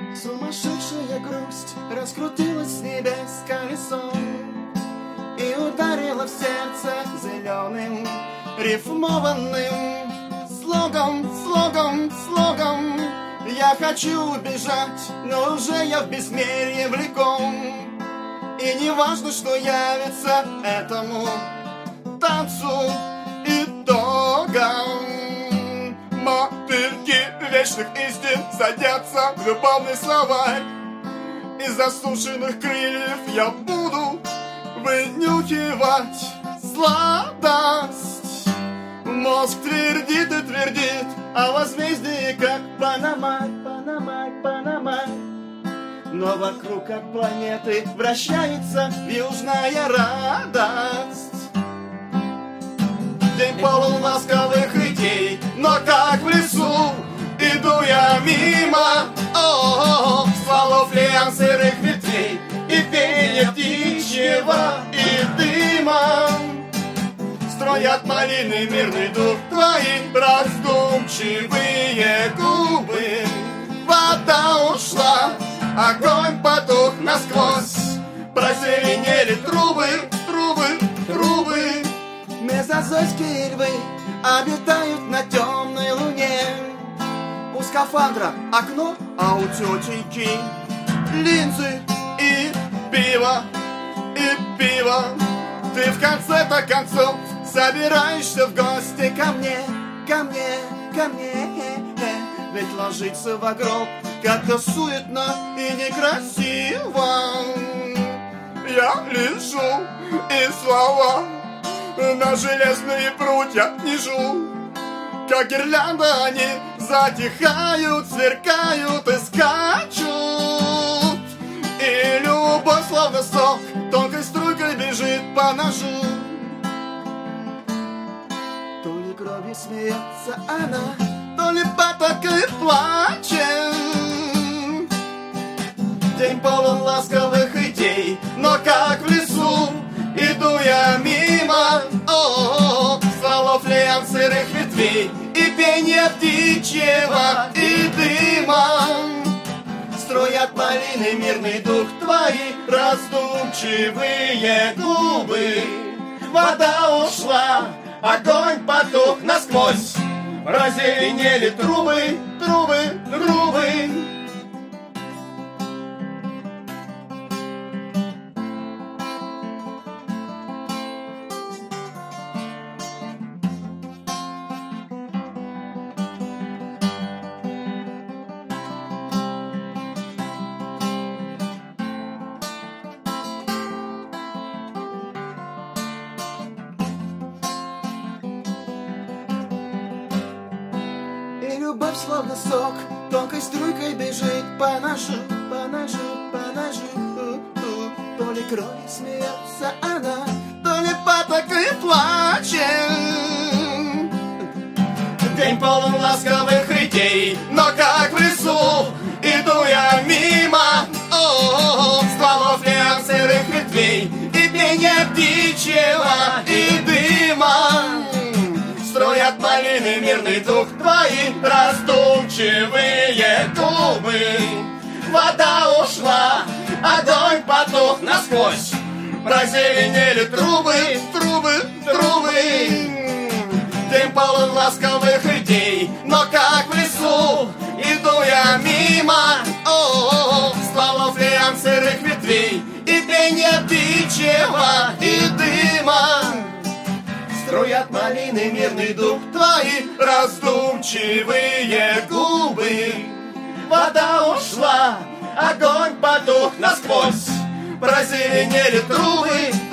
Сумасшедшая грусть раскрутилась с небес колесом и ударила в сердце зеленым рифмованным слогом, слогом, слогом. Я хочу убежать, но уже я в безмерье влеком. И не важно, что явится этому танцу итогом. Мотыльки вечных истин садятся в любовный словарь. Из засушенных крыльев я буду вынюхивать сладость. Мозг твердит и твердит о возмездии, как Панамарь, Панамарь, Панамарь. Но вокруг, как планеты, вращается южная радость. День полон ласковых идей, но как в лесу иду я мимо стволов лиан сырых ветвей и пения птичьего и дыма. Строят малины мирный дух твои раздумчивые губы. Вода ушла, огонь потух насквозь, прозеленели трубы, трубы, трубы. Мезозойские львы обитают на темной луне. У скафандра окно, а у тетеньки линзы и пиво, и пиво. Ты в конце-то концов собираешься в гости ко мне, ко мне, ко мне. Ведь ложиться в гроб как-то суетно и некрасиво. Я лежу и слова на железные прутья нижу. Как гирлянда они затихают, сверкают и скачут. И любовь, словно сок, тонкой струйкой бежит по ножу. То ли кровью смеется она, то ли потокой плачет. День полон ласковых идей, но как в лесу иду я мимо стволов лиан сырых ветвей и пения птичьего и дыма. Строят малины мирный дух твои раздумчивые губы. Вода ушла, огонь потух насквозь, раззеленели трубы, трубы, трубы. Любовь, словно сок, тонкой струйкой бежит по ножу, по ножу, по ножу. То ли кровью смеется она, то ли потокой плачет. День полон ласковых идей, но как в лесу иду я мимо стволов лиан сырых ветвей и пения птичьего и дыма. Строят малины мирный дух твои раздумчивые губы. Вода ушла, огонь потух насквозь, прозеленели трубы, трубы, трубы. День полон ласковых идей, но как в лесу иду я мимо стволов лиан сырых ветвей и пения птичьего и дыма. Строят малины мирный дух твои раздумчивые губы. Вода ушла, огонь потух насквозь, прозеленели трубы,